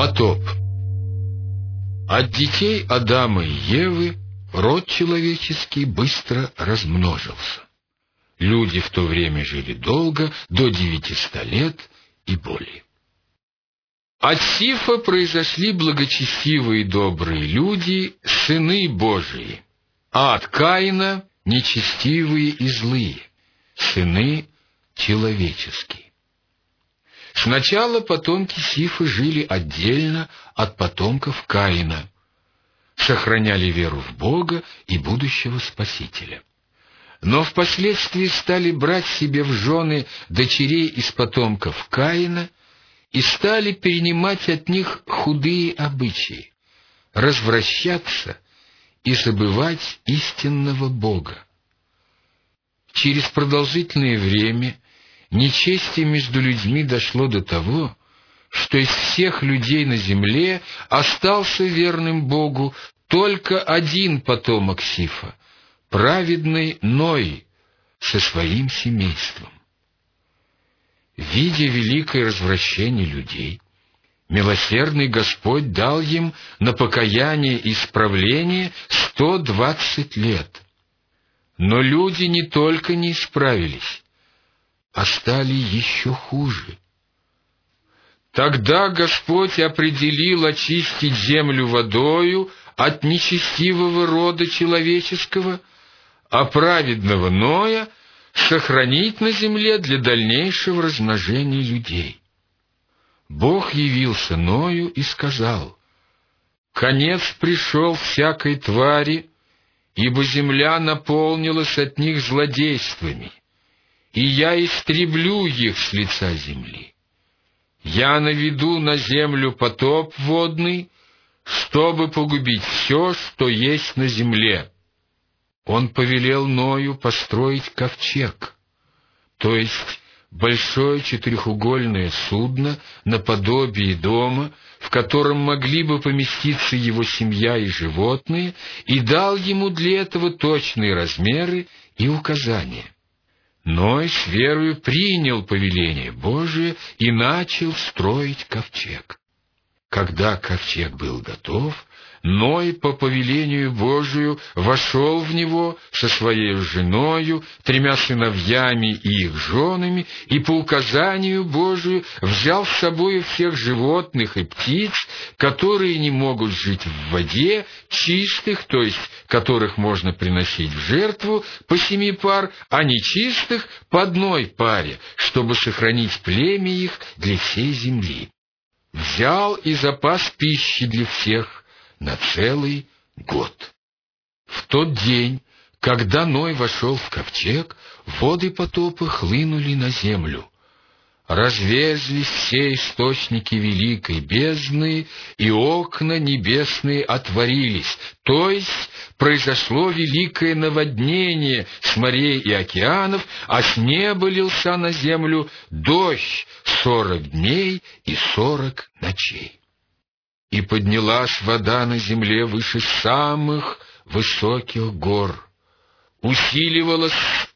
Потоп. От детей Адама и Евы род человеческий быстро размножился. Люди в то время жили долго, до 900 лет и более. От Сифа произошли благочестивые и добрые люди, сыны Божии, а от Каина — нечестивые и злые, сыны человеческие. Сначала потомки Сифа жили отдельно от потомков Каина, сохраняли веру в Бога и будущего Спасителя. Но впоследствии стали брать себе в жены дочерей из потомков Каина и стали перенимать от них худые обычаи, развращаться и забывать истинного Бога. Через продолжительное время нечестие между людьми дошло до того, что из всех людей на земле остался верным Богу только один потомок Сифа, праведный Ной со своим семейством. Видя великое развращение людей, милосердный Господь дал им на покаяние и исправление 120 лет. Но люди не только не исправились, а стали еще хуже. Тогда Господь определил очистить землю водою от нечестивого рода человеческого, а праведного Ноя сохранить на земле для дальнейшего размножения людей. Бог явился Ною и сказал: «Конец пришел всякой твари, ибо земля наполнилась от них злодействами, и я истреблю их с лица земли. Я наведу на землю потоп водный, чтобы погубить все, что есть на земле». Он повелел Ною построить ковчег, то есть большое четырехугольное судно наподобие дома, в котором могли бы поместиться его семья и животные, и дал ему для этого точные размеры и указания. Ной с верою принял повеление Божие и начал строить ковчег. Когда ковчег был готов, Ной по повелению Божию вошел в него со своей женою, 3 сыновьями и их женами, и по указанию Божию взял с собой всех животных и птиц, которые не могут жить в воде, чистых, то есть которых можно приносить в жертву, по 7 пар, а нечистых по 1 паре, чтобы сохранить племя их для всей земли. Взял и запас пищи для всех на целый год. В тот день, когда Ной вошел в ковчег, воды потопа хлынули на землю. Разверзлись все источники великой бездны, и окна небесные отворились, то есть произошло великое наводнение с морей и океанов, а с неба лился на землю дождь 40 дней и 40 ночей. И поднялась вода на земле выше самых высоких гор, усиливалась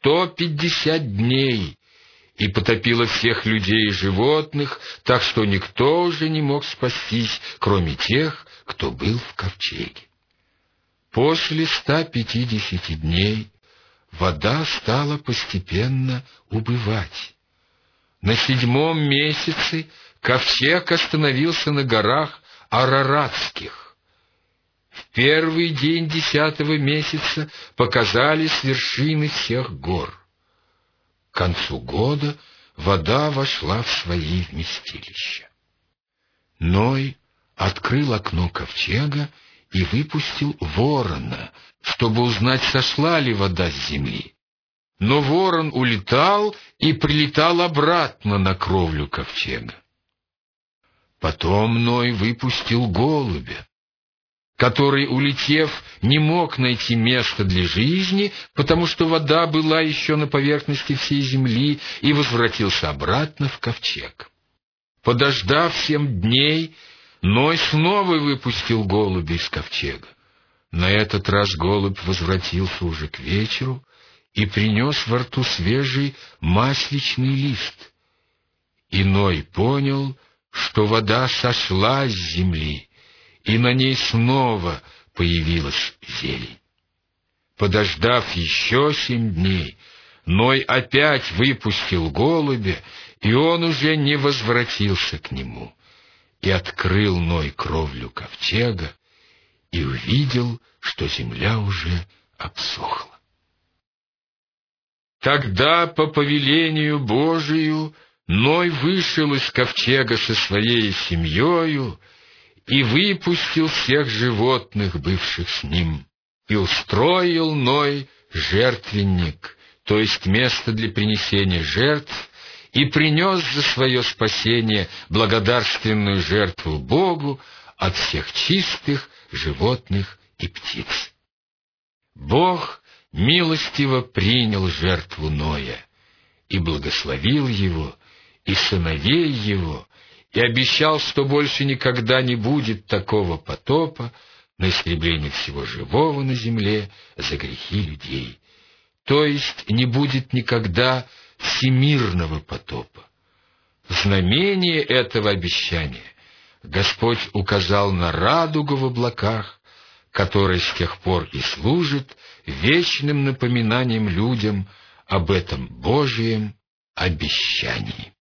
150 дней, и потопила всех людей и животных, так что никто уже не мог спастись, кроме тех, кто был в ковчеге. После 150 дней вода стала постепенно убывать. На 7-м месяце ковчег остановился на горах Араратских. В первый день 10-го месяца показались вершины всех гор. К концу года вода вошла в свои вместилища. Ной открыл окно ковчега и выпустил ворона, чтобы узнать, сошла ли вода с земли. Но ворон улетал и прилетал обратно на кровлю ковчега. Потом Ной выпустил голубя, который, улетев, не мог найти места для жизни, потому что вода была еще на поверхности всей земли, и возвратился обратно в ковчег. Подождав 7 дней, Ной снова выпустил голубя из ковчега. На этот раз голубь возвратился уже к вечеру и принес во рту свежий масличный лист. И Ной понял, что вода сошла с земли, и на ней снова появилась зелень. Подождав еще 7 дней, Ной опять выпустил голубя, и он уже не возвратился к нему. И открыл Ной кровлю ковчега, и увидел, что земля уже обсохла. Тогда по повелению Божию Ной вышел из ковчега со своей семьёю и выпустил всех животных, бывших с ним, и устроил Ной жертвенник, то есть место для принесения жертв, и принес за свое спасение благодарственную жертву Богу от всех чистых животных и птиц. Бог милостиво принял жертву Ноя и благословил его и сыновей его, и обещал, что больше никогда не будет такого потопа на истребление всего живого на земле за грехи людей. То есть не будет никогда всемирного потопа. В знамение этого обещания Господь указал на радугу в облаках, которая с тех пор и служит вечным напоминанием людям об этом Божьем обещании.